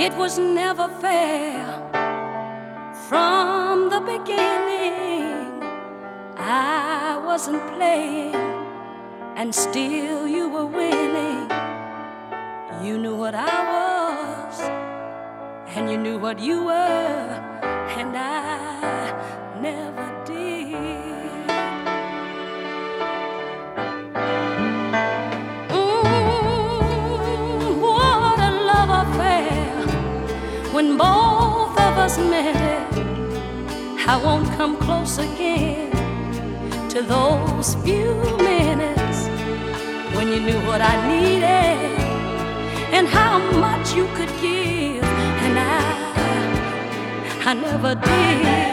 It was never fair from the beginning. I wasn't playing, and still you were winning. You knew what I was, and you knew what you were, and I never did. What a love affair when both of us met it. I won't come close again to those few minutes when you knew what I needed and how much you could give, and I never did.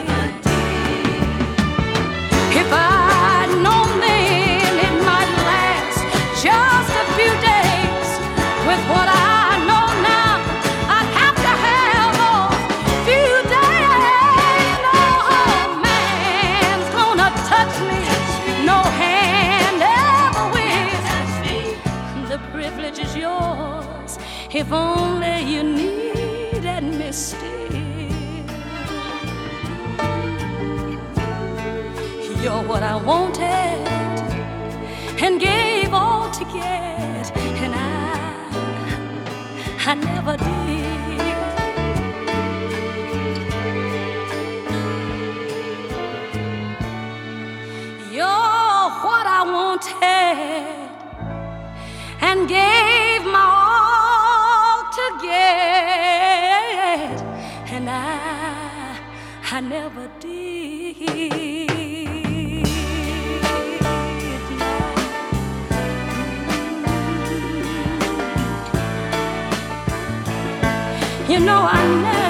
If I'd known then it might last just a few days, with what I know now, I'd have to have those few days. No man's gonna touch me, no hand ever will. The privilege is yours if only you needed me still. You're what I wanted and gave all to get, and I never did. You're what I wanted and gave my all to get, and I never did. You know I never